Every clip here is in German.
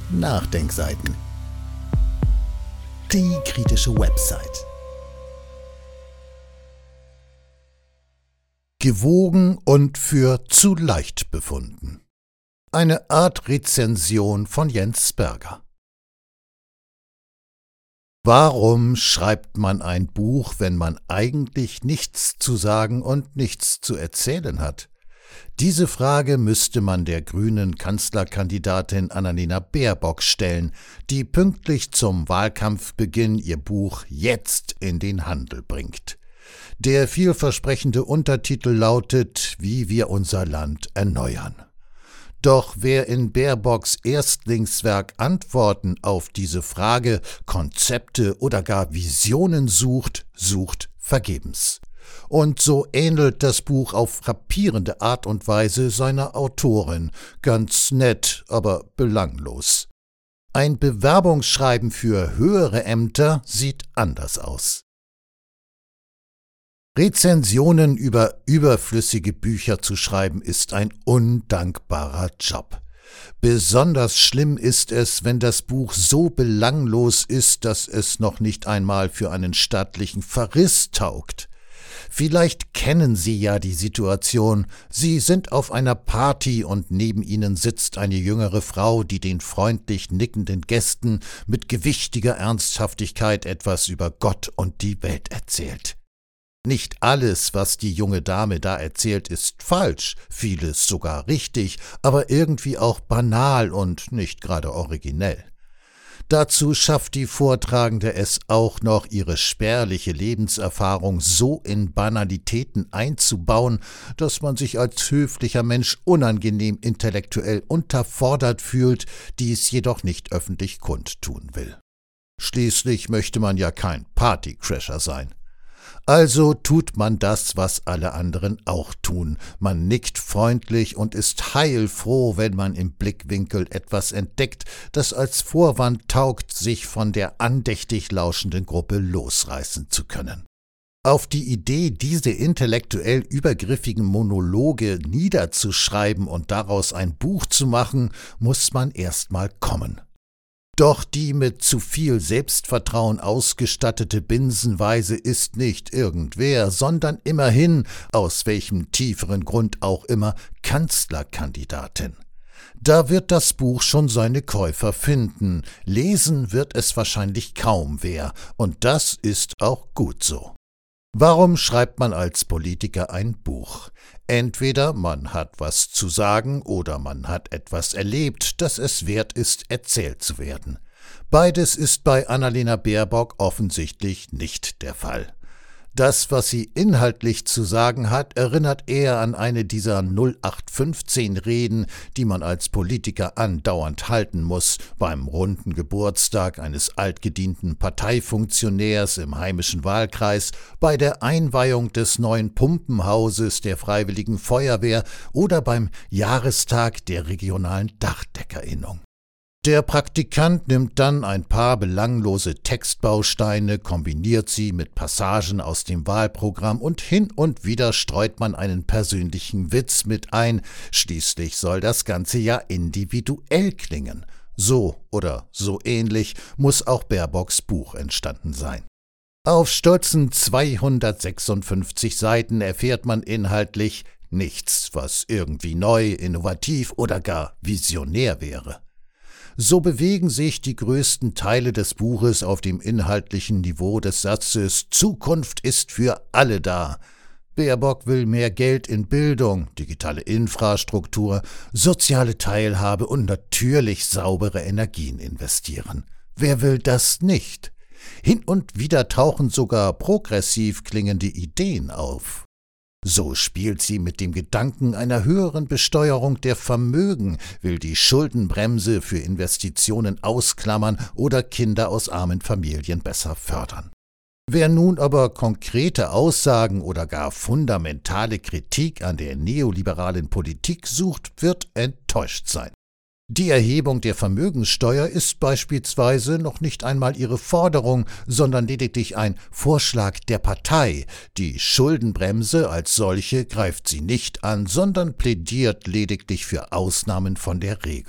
Nachdenkseiten. Die kritische Website. Gewogen und für zu leicht befunden. Eine Art Rezension von Jens Sperger. Warum schreibt man ein Buch, wenn man eigentlich nichts zu sagen und nichts zu erzählen hat? Diese Frage müsste man der grünen Kanzlerkandidatin Annalena Baerbock stellen, die pünktlich zum Wahlkampfbeginn ihr Buch jetzt in den Handel bringt. Der vielversprechende Untertitel lautet »Wie wir unser Land erneuern«. Doch wer in Baerbocks Erstlingswerk Antworten auf diese Frage, Konzepte oder gar Visionen sucht, sucht vergebens. Und so ähnelt das Buch auf frappierende Art und Weise seiner Autorin, ganz nett, aber belanglos. Ein Bewerbungsschreiben für höhere Ämter sieht anders aus. Rezensionen über überflüssige Bücher zu schreiben ist ein undankbarer Job. Besonders schlimm ist es, wenn das Buch so belanglos ist, dass es noch nicht einmal für einen staatlichen Verriss taugt. Vielleicht kennen Sie ja die Situation. Sie sind auf einer Party und neben Ihnen sitzt eine jüngere Frau, die den freundlich nickenden Gästen mit gewichtiger Ernsthaftigkeit etwas über Gott und die Welt erzählt. Nicht alles, was die junge Dame da erzählt, ist falsch, vieles sogar richtig, aber irgendwie auch banal und nicht gerade originell. Dazu schafft die Vortragende es auch noch, ihre spärliche Lebenserfahrung so in Banalitäten einzubauen, dass man sich als höflicher Mensch unangenehm intellektuell unterfordert fühlt, dies jedoch nicht öffentlich kundtun will. Schließlich möchte man ja kein Partycrasher sein. Also tut man das, was alle anderen auch tun. Man nickt freundlich und ist heilfroh, wenn man im Blickwinkel etwas entdeckt, das als Vorwand taugt, sich von der andächtig lauschenden Gruppe losreißen zu können. Auf die Idee, diese intellektuell übergriffigen Monologe niederzuschreiben und daraus ein Buch zu machen, muss man erst mal kommen. Doch die mit zu viel Selbstvertrauen ausgestattete Binsenweise ist nicht irgendwer, sondern immerhin, aus welchem tieferen Grund auch immer, Kanzlerkandidatin. Da wird das Buch schon seine Käufer finden, lesen wird es wahrscheinlich kaum wer, und das ist auch gut so. Warum schreibt man als Politiker ein Buch? Entweder man hat was zu sagen oder man hat etwas erlebt, das es wert ist, erzählt zu werden. Beides ist bei Annalena Baerbock offensichtlich nicht der Fall. Das, was sie inhaltlich zu sagen hat, erinnert eher an eine dieser 0815-Reden, die man als Politiker andauernd halten muss, beim runden Geburtstag eines altgedienten Parteifunktionärs im heimischen Wahlkreis, bei der Einweihung des neuen Pumpenhauses der Freiwilligen Feuerwehr oder beim Jahrestag der regionalen Dachdeckerinnung. Der Praktikant nimmt dann ein paar belanglose Textbausteine, kombiniert sie mit Passagen aus dem Wahlprogramm und hin und wieder streut man einen persönlichen Witz mit ein. Schließlich soll das Ganze ja individuell klingen. So oder so ähnlich muss auch Baerbocks Buch entstanden sein. Auf stolzen 256 Seiten erfährt man inhaltlich nichts, was irgendwie neu, innovativ oder gar visionär wäre. So bewegen sich die größten Teile des Buches auf dem inhaltlichen Niveau des Satzes »Zukunft ist für alle da«. Baerbock will mehr Geld in Bildung, digitale Infrastruktur, soziale Teilhabe und natürlich saubere Energien investieren. Wer will das nicht? Hin und wieder tauchen sogar progressiv klingende Ideen auf. So spielt sie mit dem Gedanken einer höheren Besteuerung der Vermögen, will die Schuldenbremse für Investitionen ausklammern oder Kinder aus armen Familien besser fördern. Wer nun aber konkrete Aussagen oder gar fundamentale Kritik an der neoliberalen Politik sucht, wird enttäuscht sein. Die Erhebung der Vermögenssteuer ist beispielsweise noch nicht einmal ihre Forderung, sondern lediglich ein Vorschlag der Partei. Die Schuldenbremse als solche greift sie nicht an, sondern plädiert lediglich für Ausnahmen von der Regel.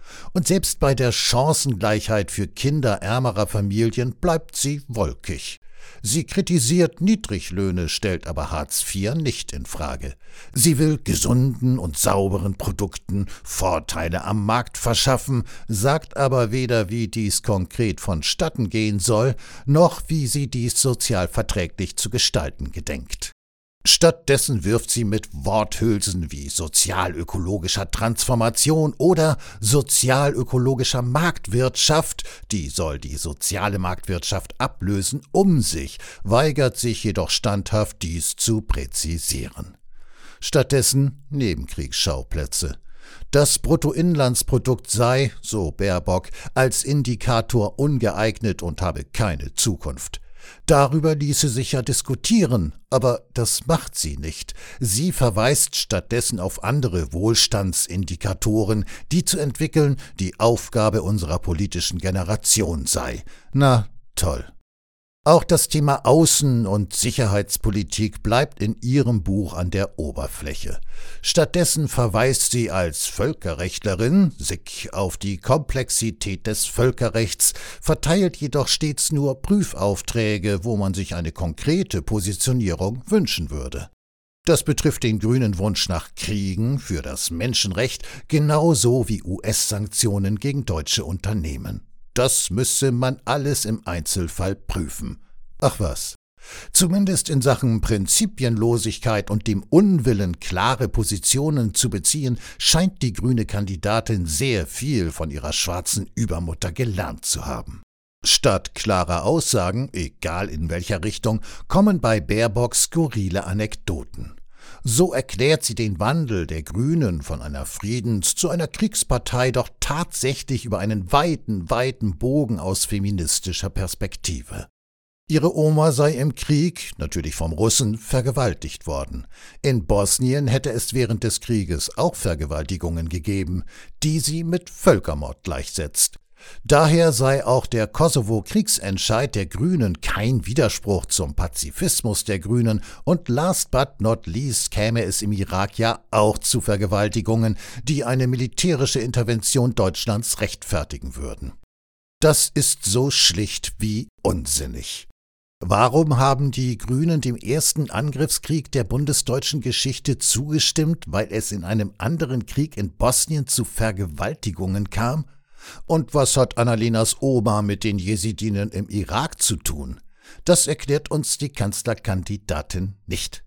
Und selbst bei der Chancengleichheit für Kinder ärmerer Familien bleibt sie wolkig. Sie kritisiert Niedriglöhne, stellt aber Hartz IV nicht in Frage. Sie will gesunden und sauberen Produkten Vorteile am Markt verschaffen, sagt aber weder, wie dies konkret vonstatten gehen soll, noch wie sie dies sozial verträglich zu gestalten gedenkt. Stattdessen wirft sie mit Worthülsen wie sozialökologischer Transformation oder sozialökologischer Marktwirtschaft, die soll die soziale Marktwirtschaft ablösen, um sich, weigert sich jedoch standhaft, dies zu präzisieren. Stattdessen Nebenkriegsschauplätze. Das Bruttoinlandsprodukt sei, so Baerbock, als Indikator ungeeignet und habe keine Zukunft. Darüber ließe sich ja diskutieren, aber das macht sie nicht. Sie verweist stattdessen auf andere Wohlstandsindikatoren, die zu entwickeln die Aufgabe unserer politischen Generation sei. Na, toll. Auch das Thema Außen- und Sicherheitspolitik bleibt in ihrem Buch an der Oberfläche. Stattdessen verweist sie als Völkerrechtlerin sich auf die Komplexität des Völkerrechts, verteilt jedoch stets nur Prüfaufträge, wo man sich eine konkrete Positionierung wünschen würde. Das betrifft den grünen Wunsch nach Kriegen für das Menschenrecht genauso wie US-Sanktionen gegen deutsche Unternehmen. Das müsse man alles im Einzelfall prüfen. Ach was. Zumindest in Sachen Prinzipienlosigkeit und dem Unwillen, klare Positionen zu beziehen, scheint die grüne Kandidatin sehr viel von ihrer schwarzen Übermutter gelernt zu haben. Statt klarer Aussagen, egal in welcher Richtung, kommen bei Baerbock skurrile Anekdoten. So erklärt sie den Wandel der Grünen von einer Friedens- zu einer Kriegspartei doch tatsächlich über einen weiten Bogen aus feministischer Perspektive. Ihre Oma sei im Krieg, natürlich vom Russen, vergewaltigt worden. In Bosnien hätte es während des Krieges auch Vergewaltigungen gegeben, die sie mit Völkermord gleichsetzt. Daher sei auch der Kosovo-Kriegsentscheid der Grünen kein Widerspruch zum Pazifismus der Grünen und last but not least käme es im Irak ja auch zu Vergewaltigungen, die eine militärische Intervention Deutschlands rechtfertigen würden. Das ist so schlicht wie unsinnig. Warum haben die Grünen dem ersten Angriffskrieg der bundesdeutschen Geschichte zugestimmt, weil es in einem anderen Krieg in Bosnien zu Vergewaltigungen kam? Und was hat Annalenas Oma mit den Jesidinen im Irak zu tun? Das erklärt uns die Kanzlerkandidatin nicht.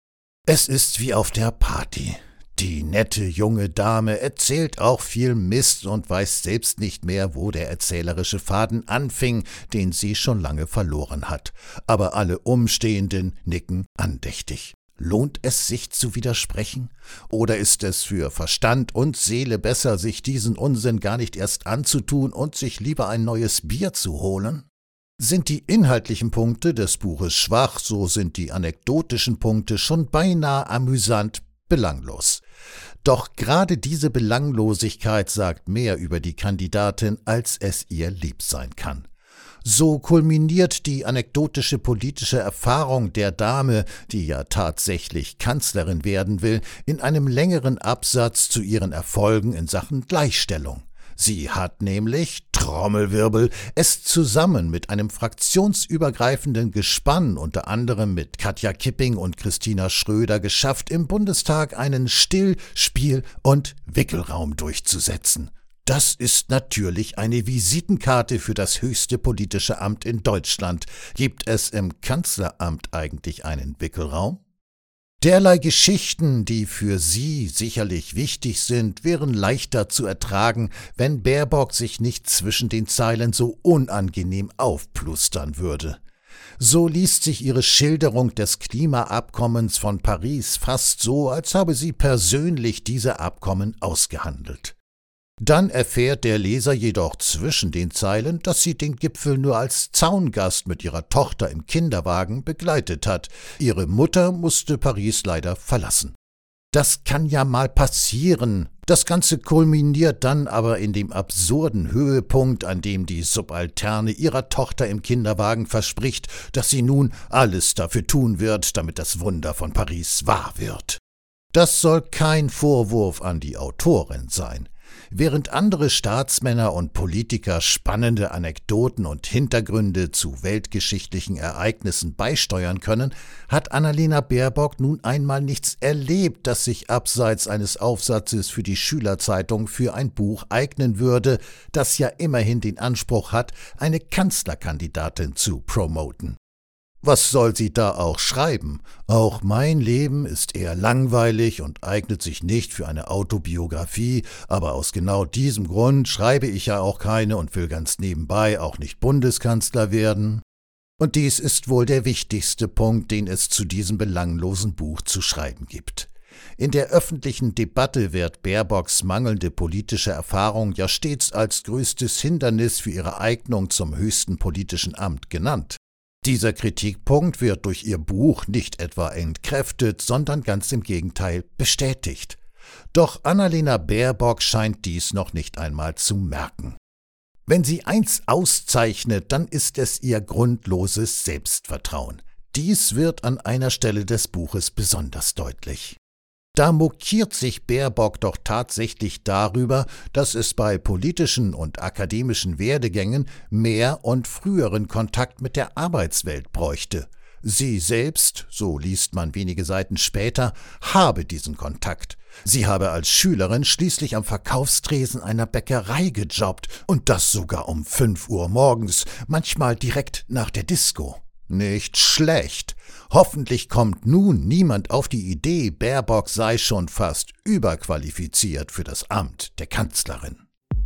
Es ist wie auf der Party. Die nette junge Dame erzählt auch viel Mist und weiß selbst nicht mehr, wo der erzählerische Faden anfing, den sie schon lange verloren hat. Aber alle Umstehenden nicken andächtig. Lohnt es sich zu widersprechen? Oder ist es für Verstand und Seele besser, sich diesen Unsinn gar nicht erst anzutun und sich lieber ein neues Bier zu holen? Sind die inhaltlichen Punkte des Buches schwach, so sind die anekdotischen Punkte schon beinahe amüsant belanglos. Doch gerade diese Belanglosigkeit sagt mehr über die Kandidatin, als es ihr lieb sein kann. So kulminiert die anekdotische politische Erfahrung der Dame, die ja tatsächlich Kanzlerin werden will, in einem längeren Absatz zu ihren Erfolgen in Sachen Gleichstellung. Sie hat nämlich, Trommelwirbel, es zusammen mit einem fraktionsübergreifenden Gespann, unter anderem mit Katja Kipping und Christina Schröder, geschafft, im Bundestag einen Still-, Spiel- und Wickelraum durchzusetzen. Das ist natürlich eine Visitenkarte für das höchste politische Amt in Deutschland. Gibt es im Kanzleramt eigentlich einen Wickelraum? Derlei Geschichten, die für sie sicherlich wichtig sind, wären leichter zu ertragen, wenn Baerbock sich nicht zwischen den Zeilen so unangenehm aufplustern würde. So liest sich ihre Schilderung des Klimaabkommens von Paris fast so, als habe sie persönlich diese Abkommen ausgehandelt. Dann erfährt der Leser jedoch zwischen den Zeilen, dass sie den Gipfel nur als Zaungast mit ihrer Tochter im Kinderwagen begleitet hat. Ihre Mutter musste Paris leider verlassen. Das kann ja mal passieren. Das Ganze kulminiert dann aber in dem absurden Höhepunkt, an dem die Subalterne ihrer Tochter im Kinderwagen verspricht, dass sie nun alles dafür tun wird, damit das Wunder von Paris wahr wird. Das soll kein Vorwurf an die Autorin sein. Während andere Staatsmänner und Politiker spannende Anekdoten und Hintergründe zu weltgeschichtlichen Ereignissen beisteuern können, hat Annalena Baerbock nun einmal nichts erlebt, das sich abseits eines Aufsatzes für die Schülerzeitung für ein Buch eignen würde, das ja immerhin den Anspruch hat, eine Kanzlerkandidatin zu promoten. Was soll sie da auch schreiben? Auch mein Leben ist eher langweilig und eignet sich nicht für eine Autobiografie, aber aus genau diesem Grund schreibe ich ja auch keine und will ganz nebenbei auch nicht Bundeskanzler werden. Und dies ist wohl der wichtigste Punkt, den es zu diesem belanglosen Buch zu schreiben gibt. In der öffentlichen Debatte wird Baerbocks mangelnde politische Erfahrung ja stets als größtes Hindernis für ihre Eignung zum höchsten politischen Amt genannt. Dieser Kritikpunkt wird durch ihr Buch nicht etwa entkräftet, sondern ganz im Gegenteil bestätigt. Doch Annalena Baerbock scheint dies noch nicht einmal zu merken. Wenn sie eins auszeichnet, dann ist es ihr grundloses Selbstvertrauen. Dies wird an einer Stelle des Buches besonders deutlich. Da mokiert sich Baerbock doch tatsächlich darüber, dass es bei politischen und akademischen Werdegängen mehr und früheren Kontakt mit der Arbeitswelt bräuchte. Sie selbst, so liest man wenige Seiten später, habe diesen Kontakt. Sie habe als Schülerin schließlich am Verkaufstresen einer Bäckerei gejobbt und das sogar um 5 Uhr morgens, manchmal direkt nach der Disco. Nicht schlecht. Hoffentlich kommt nun niemand auf die Idee, Baerbock sei schon fast überqualifiziert für das Amt der Kanzlerin.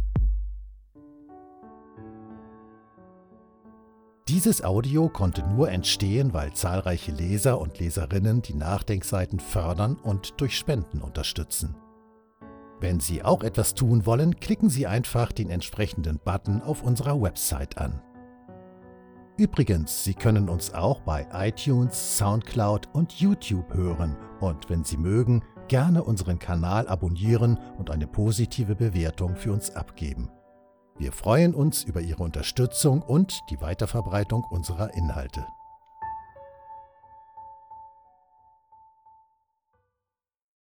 Dieses Audio konnte nur entstehen, weil zahlreiche Leser und Leserinnen die Nachdenkseiten fördern und durch Spenden unterstützen. Wenn Sie auch etwas tun wollen, klicken Sie einfach den entsprechenden Button auf unserer Website an. Übrigens, Sie können uns auch bei iTunes, Soundcloud und YouTube hören und wenn Sie mögen, gerne unseren Kanal abonnieren und eine positive Bewertung für uns abgeben. Wir freuen uns über Ihre Unterstützung und die Weiterverbreitung unserer Inhalte.